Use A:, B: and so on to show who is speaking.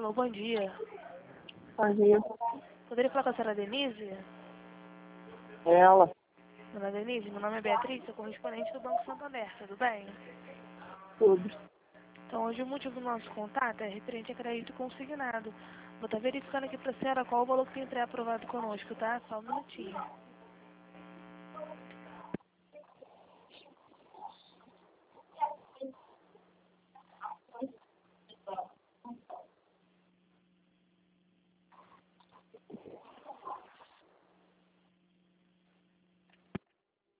A: Alô, bom dia.
B: Bom dia.
A: Poderia falar com a senhora Denise?
B: É ela.
A: Dona Denise, meu nome é Beatriz, sou correspondente do Banco Santander, tudo bem?
B: Tudo.
A: Então, hoje o motivo do nosso contato é referente a crédito consignado. Vou estar verificando aqui para a senhora qual o valor que tem pré-aprovado conosco, tá? Só um minutinho.